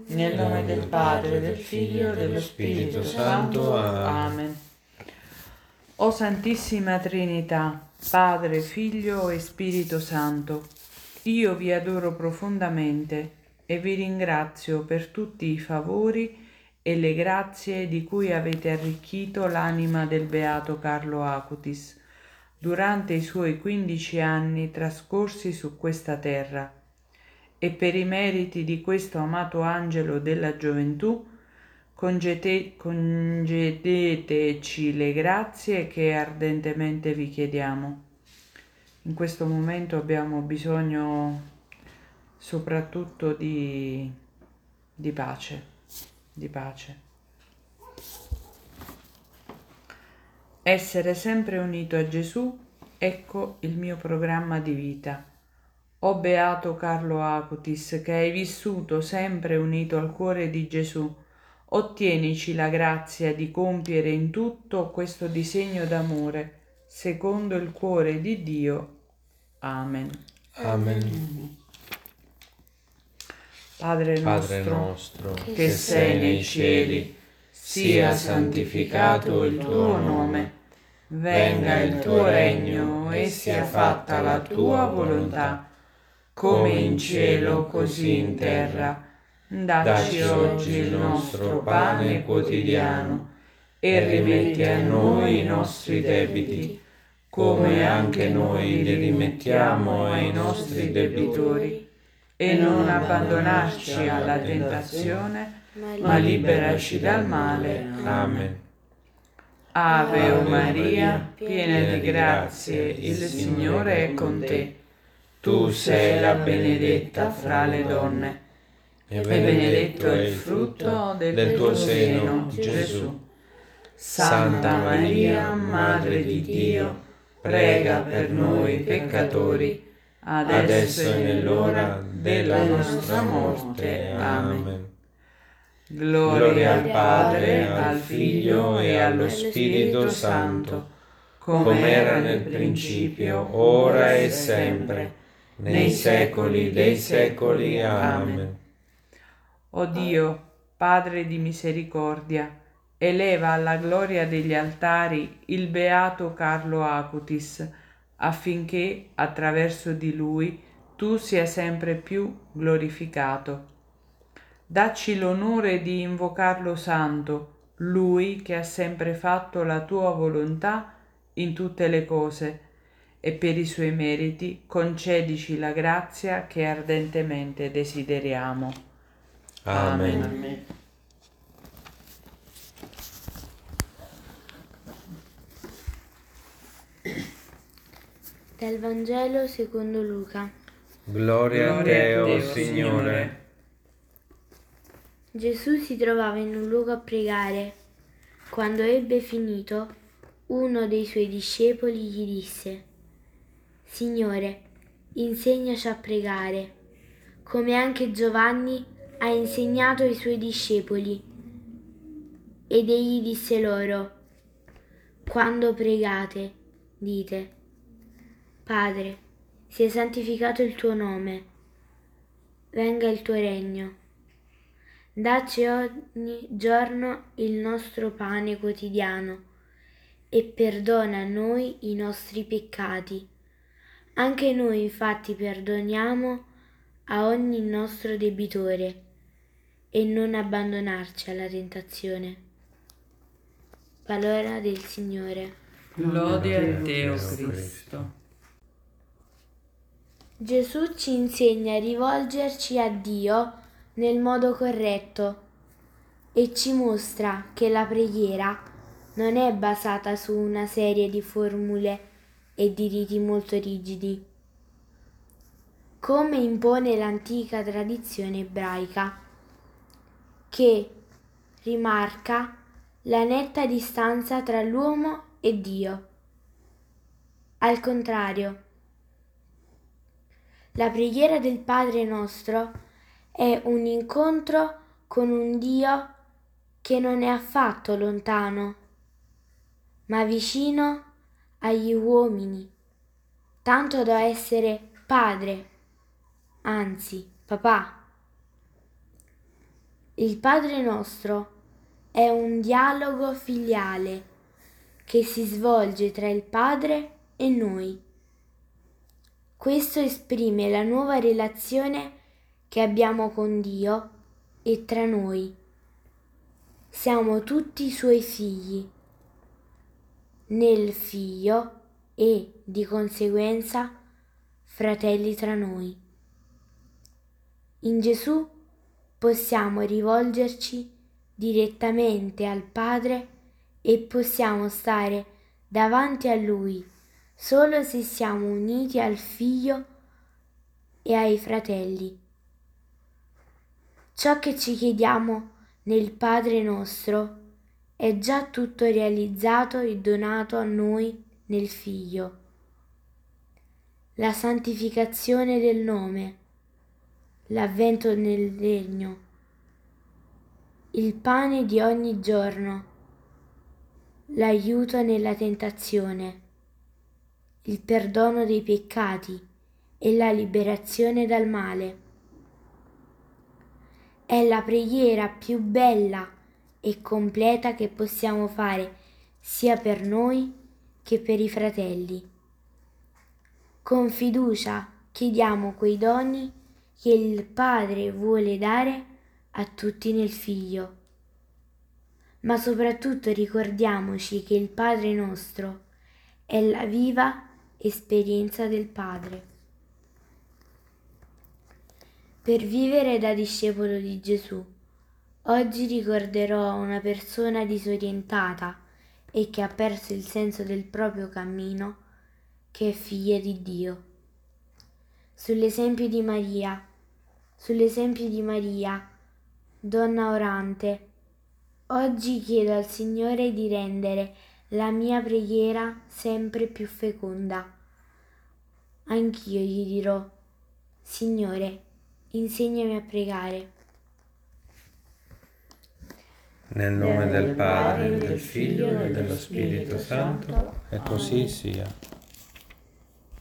Nel nome del Padre, del Figlio e dello Spirito Santo. Amen. O Santissima Trinità, Padre, Figlio e Spirito Santo, io vi adoro profondamente e vi ringrazio per tutti i favori e le grazie di cui avete arricchito l'anima del Beato Carlo Acutis durante i suoi 15 anni trascorsi su questa terra, e per i meriti di questo amato angelo della gioventù concedeteci le grazie che ardentemente vi chiediamo. In questo momento abbiamo bisogno soprattutto di pace, di pace. Essere sempre unito a Gesù, ecco il mio programma di vita. O Beato Carlo Acutis, che hai vissuto sempre unito al cuore di Gesù, ottienici la grazia di compiere in tutto questo disegno d'amore, secondo il cuore di Dio. Amen. Amen. Padre Padre nostro, nostro, che sei nei cieli, sia santificato il tuo nome, venga il tuo regno e sia fatta la tua volontà, come in cielo così in terra. Dacci oggi il nostro pane quotidiano e rimetti a noi i nostri debiti, come anche noi li rimettiamo ai nostri debitori, e non abbandonarci alla tentazione, ma liberaci dal male. Amen. Ave Maria, piena di grazie, il Signore è con te. Tu sei la benedetta fra le donne, e benedetto è il frutto del tuo seno, Gesù. Santa Maria, Madre di Dio, prega per noi peccatori, adesso e nell'ora della nostra morte. Amen. Gloria al Padre, al Figlio e allo Spirito Santo, come era nel principio, ora e sempre, nei secoli dei secoli. Amen. O Dio, Padre di misericordia, eleva alla gloria degli altari il beato Carlo Acutis, affinché, attraverso di lui, tu sia sempre più glorificato. Dacci l'onore di invocarlo santo, lui che ha sempre fatto la tua volontà in tutte le cose, e per i suoi meriti concedici la grazia che ardentemente desideriamo. Amen. Amen. Dal Vangelo secondo Luca. Gloria a te, o Signore. Gesù si trovava in un luogo a pregare. Quando ebbe finito, uno dei suoi discepoli gli disse: Signore, insegnaci a pregare, come anche Giovanni ha insegnato ai suoi discepoli. Ed egli disse loro: Quando pregate, dite: Padre, sia santificato il tuo nome, venga il tuo regno. Dacci ogni giorno il nostro pane quotidiano e perdona a noi i nostri peccati. Anche noi infatti perdoniamo a ogni nostro debitore, e non abbandonarci alla tentazione. Parola del Signore. Lode a te, o Cristo. Gesù ci insegna a rivolgerci a Dio nel modo corretto e ci mostra che la preghiera non è basata su una serie di formule e di riti molto rigidi, come impone l'antica tradizione ebraica, che rimarca la netta distanza tra l'uomo e Dio. Al contrario, la preghiera del Padre nostro è un incontro con un Dio che non è affatto lontano, ma vicino agli uomini, tanto da essere padre, anzi papà. Il Padre nostro è un dialogo filiale che si svolge tra il Padre e noi. Questo esprime la nuova relazione che abbiamo con Dio e tra noi. Siamo tutti Suoi figli, nel Figlio e, di conseguenza, fratelli tra noi. In Gesù possiamo rivolgerci direttamente al Padre e possiamo stare davanti a Lui solo se siamo uniti al Figlio e ai fratelli. Ciò che ci chiediamo nel Padre nostro è già tutto realizzato e donato a noi nel Figlio. La santificazione del nome, l'avvento nel regno, il pane di ogni giorno, l'aiuto nella tentazione, il perdono dei peccati e la liberazione dal male. È la preghiera più bella e completa che possiamo fare sia per noi che per i fratelli. Con fiducia chiediamo quei doni che il Padre vuole dare a tutti nel Figlio. Ma soprattutto ricordiamoci che il Padre nostro è la viva esperienza del Padre. Per vivere da discepolo di Gesù, oggi ricorderò una persona disorientata e che ha perso il senso del proprio cammino, che è figlia di Dio. Sull'esempio di Maria, donna orante, oggi chiedo al Signore di rendere la mia preghiera sempre più feconda. Anch'io gli dirò: Signore, insegnami a pregare. Nel nome del Padre, del Figlio e dello Spirito Santo, e così sia.